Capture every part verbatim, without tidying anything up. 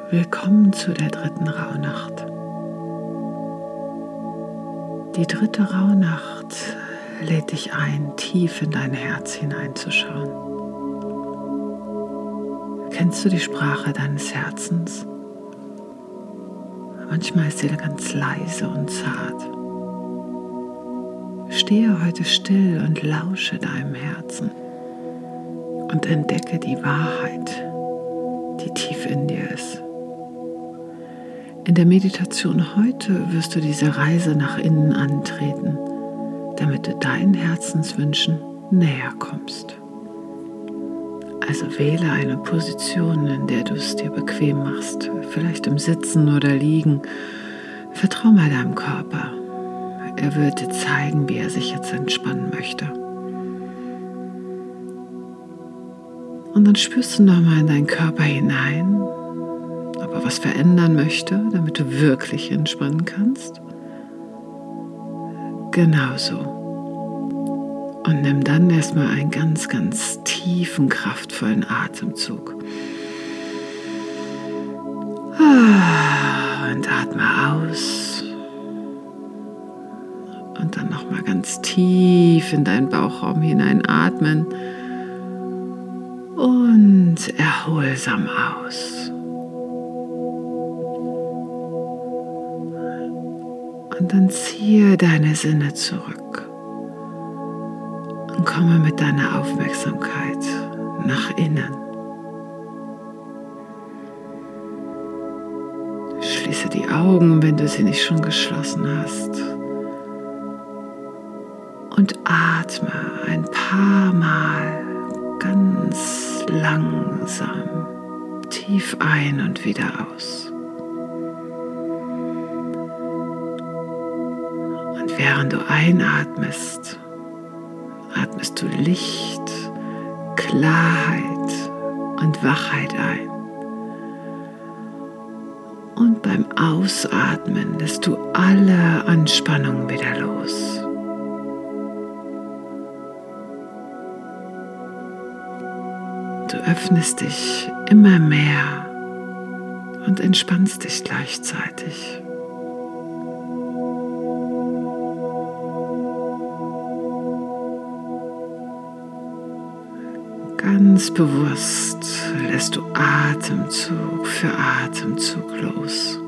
Willkommen zu der dritten Rauhnacht. Die dritte Rauhnacht lädt dich ein, tief in dein Herz hineinzuschauen. Kennst du die Sprache deines Herzens? Manchmal ist sie ganz leise und zart. Stehe heute still und lausche deinem Herzen und entdecke die Wahrheit, die tief in dir ist. In der Meditation heute wirst du diese Reise nach innen antreten, damit du deinen Herzenswünschen näher kommst. Also wähle eine Position, in der du es dir bequem machst, vielleicht im Sitzen oder Liegen. Vertrau mal deinem Körper. Er wird dir zeigen, wie er sich jetzt entspannen möchte. Und dann spürst du nochmal in deinen Körper hinein, ob er was verändern möchte, damit du wirklich entspannen kannst. Genauso. Und nimm dann erstmal einen ganz, ganz tiefen, kraftvollen Atemzug. Und atme aus. Und dann nochmal ganz tief in deinen Bauchraum hineinatmen. Und erholsam aus. Und dann ziehe deine Sinne zurück und komme mit deiner Aufmerksamkeit nach innen. Schließe die Augen, wenn du sie nicht schon geschlossen hast. Und atme ein paar Mal ganz langsam tief ein und wieder aus. Und während du einatmest, atmest du Licht, Klarheit und Wachheit ein. Und beim Ausatmen lässt du alle Anspannung wieder los. Du öffnest dich immer mehr und entspannst dich gleichzeitig. Ganz bewusst lässt du Atemzug für Atemzug los.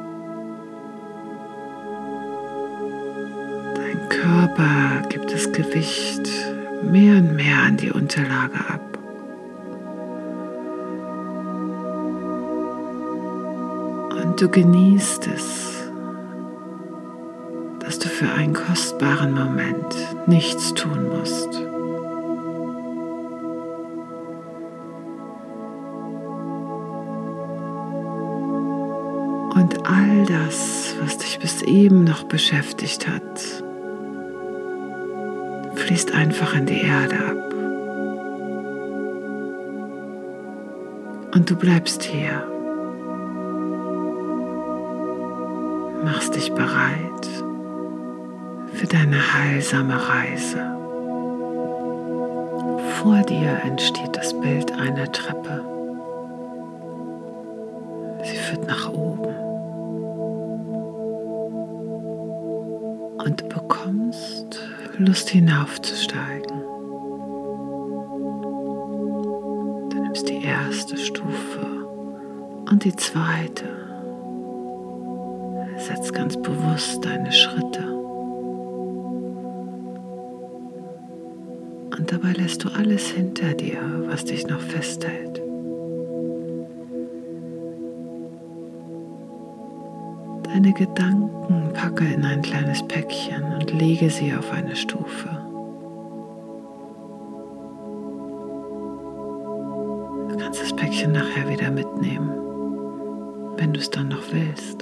Dein Körper gibt das Gewicht mehr und mehr an die Unterlage ab. Und du genießt es, dass du für einen kostbaren Moment nichts tun musst. Und all das, was dich bis eben noch beschäftigt hat, fließt einfach in die Erde ab. Und du bleibst hier. Machst dich bereit für deine heilsame Reise. Vor dir entsteht das Bild einer Treppe. Sie führt nach oben. Und du bekommst Lust hinaufzusteigen. Du nimmst die erste Stufe und die zweite. Setz ganz bewusst deine Schritte. Und dabei lässt du alles hinter dir, was dich noch festhält. Deine Gedanken packe in ein kleines Päckchen und lege sie auf eine Stufe. Du kannst das Päckchen nachher wieder mitnehmen, wenn du es dann noch willst.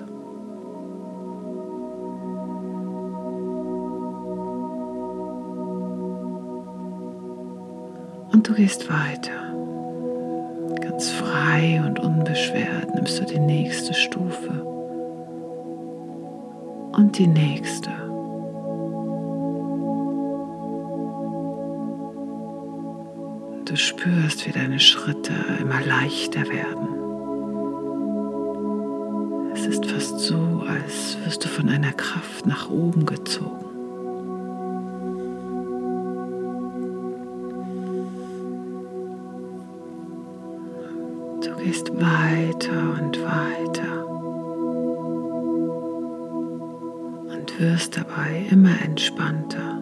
Und du gehst weiter. Ganz frei und unbeschwert nimmst du die nächste Stufe. Und die nächste. Du spürst, wie deine Schritte immer leichter werden. ist so, als wirst du von einer Kraft nach oben gezogen. Du gehst weiter und weiter und wirst dabei immer entspannter.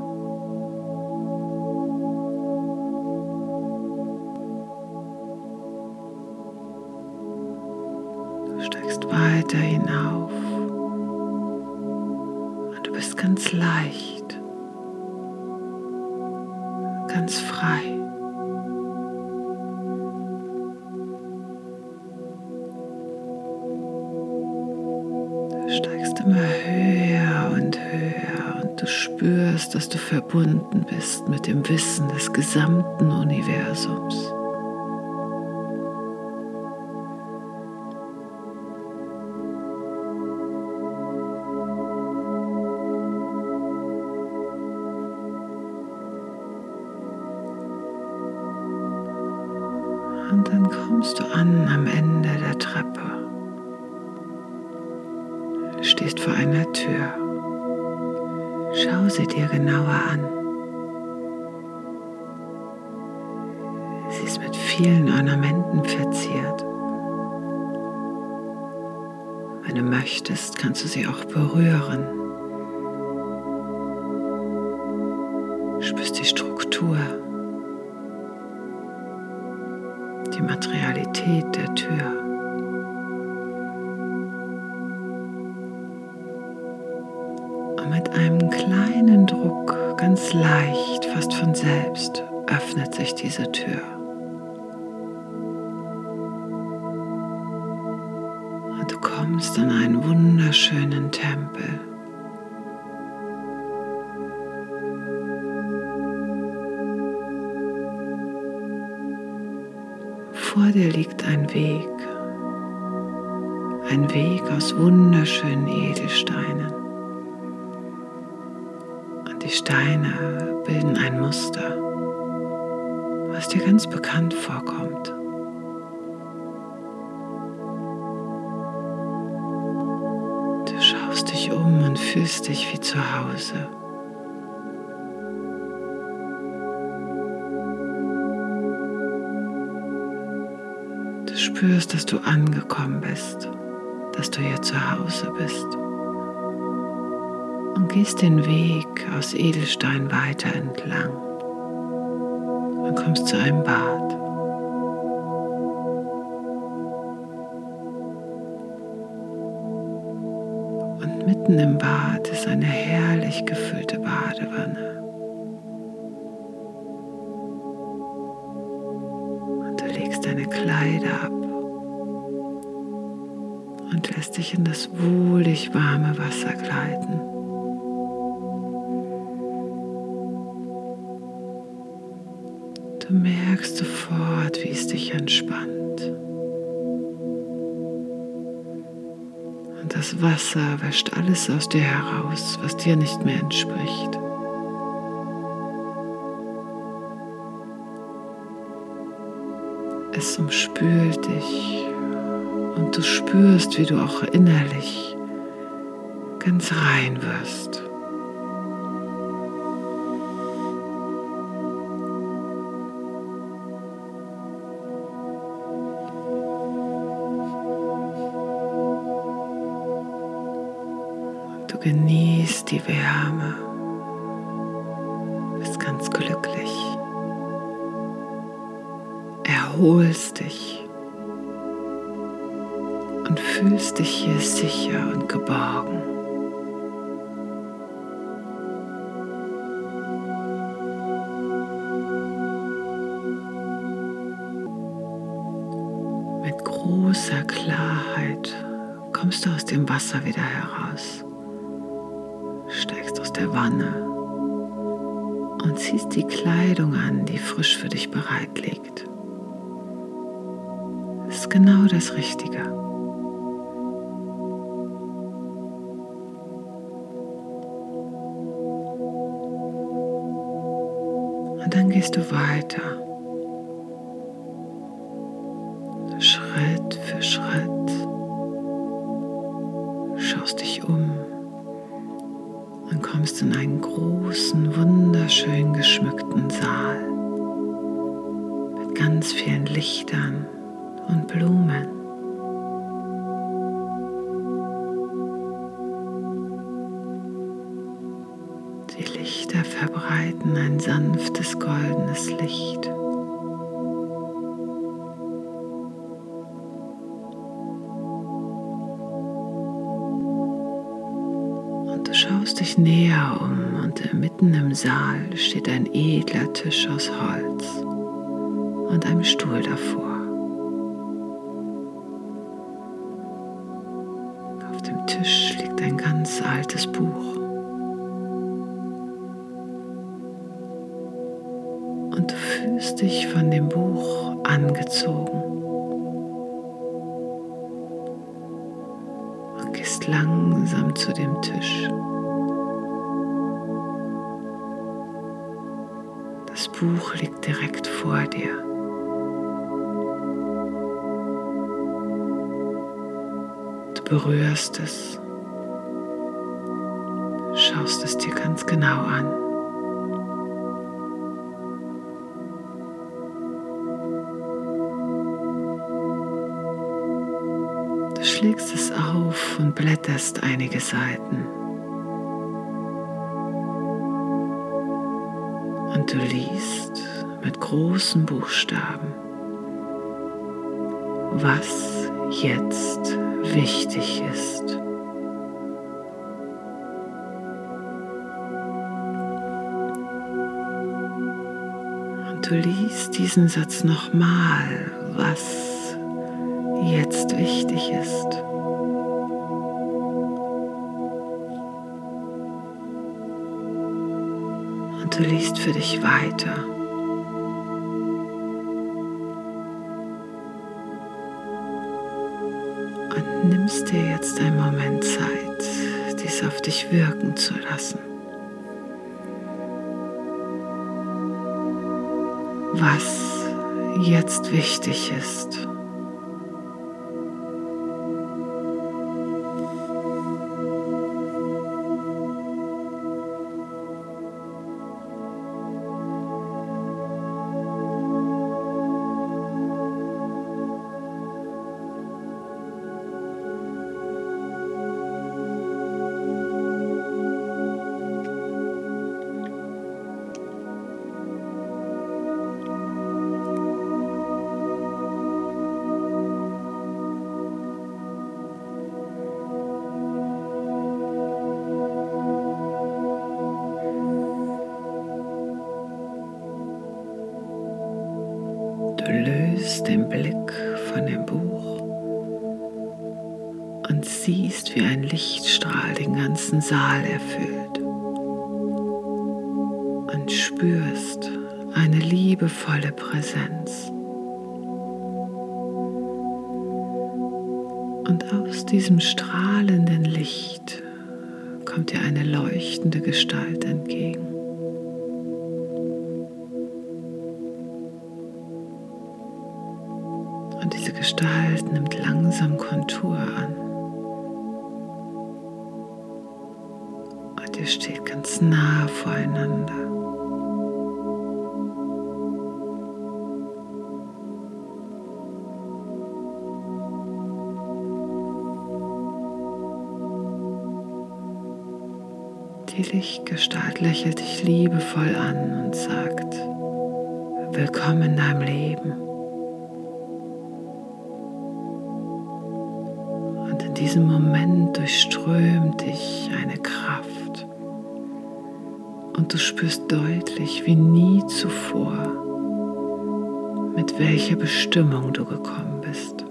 Du steigst weiter hinauf und du bist ganz leicht, ganz frei. Du steigst immer höher und höher und du spürst, dass du verbunden bist mit dem Wissen des gesamten Universums. Und dann kommst du an am Ende der Treppe. Du stehst vor einer Tür. Schau sie dir genauer an. Sie ist mit vielen Ornamenten verziert. Wenn du möchtest, kannst du sie auch berühren. Du spürst die Struktur, die Materialität der Tür. Und mit einem kleinen Druck, ganz leicht, fast von selbst, öffnet sich diese Tür. Und du kommst an einen wunderschönen Tempel. Vor dir liegt ein Weg, ein Weg aus wunderschönen Edelsteinen. Und die Steine bilden ein Muster, was dir ganz bekannt vorkommt. Du schaust dich um und fühlst dich wie zu Hause. Du spürst, dass du angekommen bist, dass du hier zu Hause bist und gehst den Weg aus Edelstein weiter entlang und kommst zu einem Bad. Und mitten im Bad ist eine herrlich gefüllte Badewanne. Deine Kleider ab und lässt dich in das wohlig warme Wasser gleiten. Du merkst sofort, wie es dich entspannt. Und das Wasser wäscht alles aus dir heraus, was dir nicht mehr entspricht. Es umspült dich und du spürst, wie du auch innerlich ganz rein wirst. Du genießt die Wärme, bist ganz glücklich. Erholst dich und fühlst dich hier sicher und geborgen. Mit großer Klarheit kommst du aus dem Wasser wieder heraus, steigst aus der Wanne und ziehst die Kleidung an, die frisch für dich bereit liegt. Das ist genau das Richtige. Und dann gehst du weiter. Schritt für Schritt um und kommst in einen großen, wunderschön geschmückten Saal mit ganz vielen Lichtern und Blumen. Die Lichter verbreiten ein sanftes goldenes Licht. Und du schaust dich näher um und mitten im Saal steht ein edler Tisch aus Holz und einem Stuhl davor. Auf dem Tisch liegt ein ganz altes Buch. Und du fühlst dich von dem Buch angezogen und gehst langsam zu dem Tisch. Das Buch liegt direkt vor dir. Du berührst es, schaust es dir ganz genau an. Du schlägst es auf und blätterst einige Seiten. Und du liest mit großen Buchstaben, was jetzt wichtig ist. Und du liest diesen Satz nochmal, was jetzt wichtig ist. Und du liest für dich weiter. Und nimmst dir jetzt einen Moment Zeit, dies auf dich wirken zu lassen. Was jetzt wichtig ist. Du löst den Blick von dem Buch und siehst, wie ein Lichtstrahl den ganzen Saal erfüllt und spürst eine liebevolle Präsenz. Und aus diesem strahlenden Licht kommt dir eine leuchtende Gestalt entgegen. Und diese Gestalt nimmt langsam Kontur an. Und ihr steht ganz nah voreinander. Die Lichtgestalt lächelt dich liebevoll an und sagt: Willkommen in deinem Leben. Und in diesem Moment durchströmt dich eine Kraft und du spürst deutlich wie nie zuvor, mit welcher Bestimmung du gekommen bist.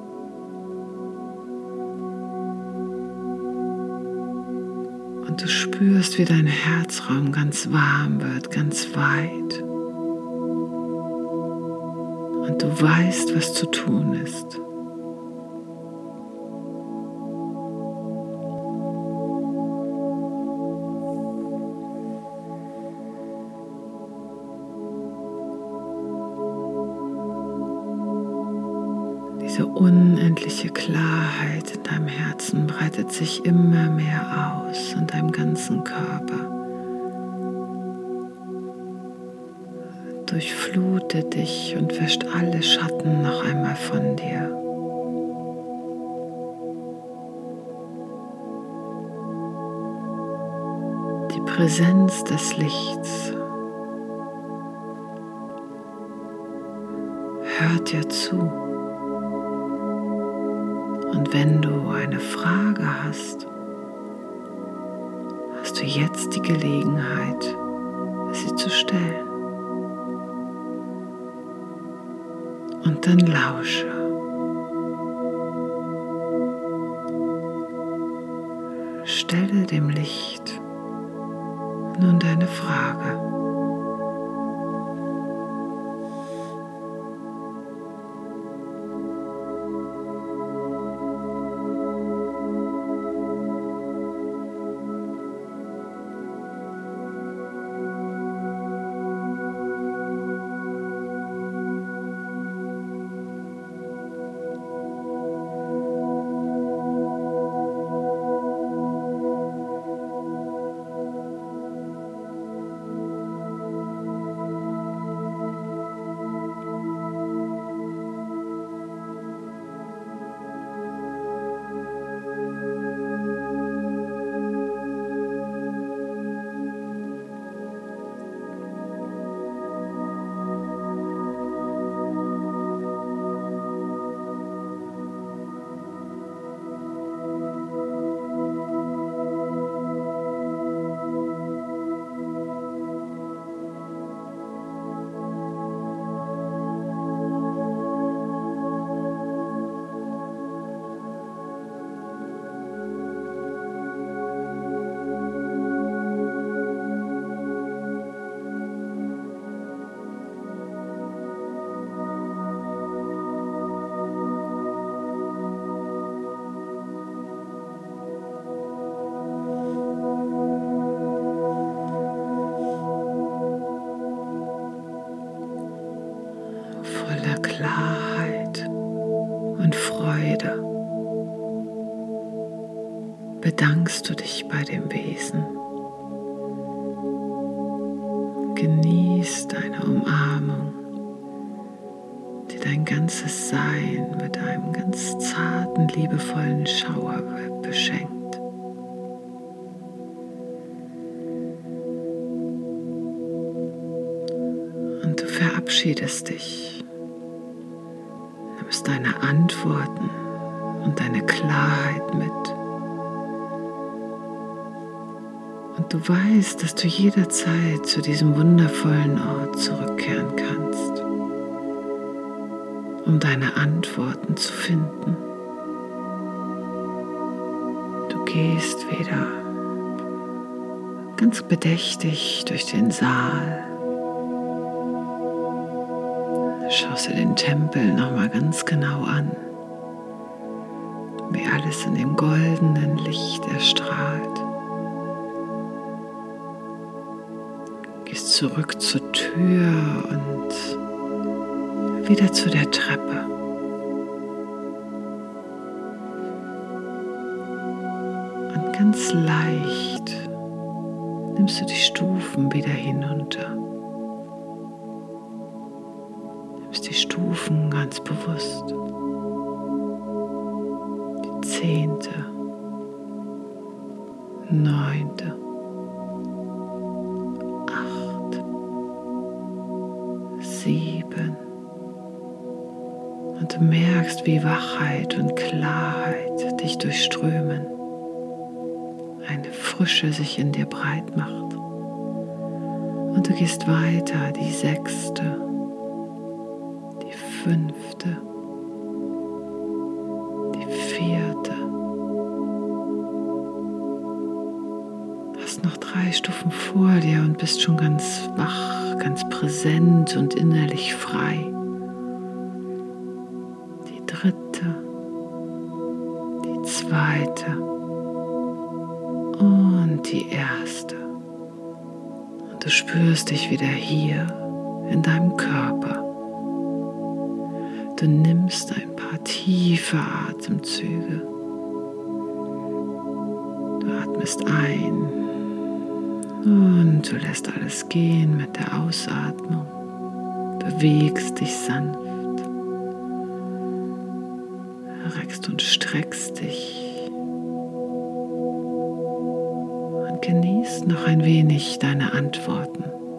Und du spürst, wie dein Herzraum ganz warm wird, ganz weit. Und du weißt, was zu tun ist. Diese unendliche Klarheit in deinem Herzen breitet sich immer mehr aus in deinem ganzen Körper. Durchflute dich und wäscht alle Schatten noch einmal von dir. Die Präsenz des Lichts hört dir zu. Und wenn du eine Frage hast, hast du jetzt die Gelegenheit, sie zu stellen. Und dann lausche. Stelle dem Licht nun deine Frage. Voller Klarheit und Freude bedankst du dich bei dem Wesen. Genieß deine Umarmung, die dein ganzes Sein mit einem ganz zarten, liebevollen Schauer beschenkt. Und du verabschiedest dich, nimmst deine Antworten und deine Klarheit mit. Und du weißt, dass du jederzeit zu diesem wundervollen Ort zurückkehren kannst, um deine Antworten zu finden. Du gehst wieder ganz bedächtig durch den Saal. Schaust dir den Tempel nochmal ganz genau an, wie alles in dem goldenen Licht erstrahlt. Gehst zurück zur Tür und wieder zu der Treppe. Und ganz leicht nimmst du die Stufen wieder hinunter. Die Stufen ganz bewusst. Die zehnte, neunte, acht, sieben. Und du merkst, wie Wachheit und Klarheit dich durchströmen. Eine Frische sich in dir breit macht. Und du gehst weiter, die sechste, fünfte, die vierte. Hast noch drei Stufen vor dir und bist schon ganz wach, ganz präsent und innerlich frei. Die dritte, die zweite und die erste. Und du spürst dich wieder hier in deinem Körper. Du nimmst ein paar tiefe Atemzüge. Du atmest ein und du lässt alles gehen mit der Ausatmung. Bewegst dich sanft. Reckst und streckst dich. Und genießt noch ein wenig deine Antworten.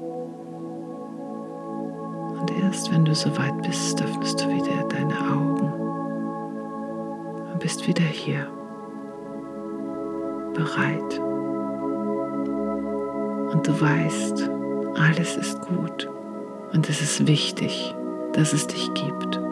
Und erst wenn du soweit bist, öffnest du wieder deine Augen und bist wieder hier, bereit. Und du weißt, alles ist gut und es ist wichtig, dass es dich gibt.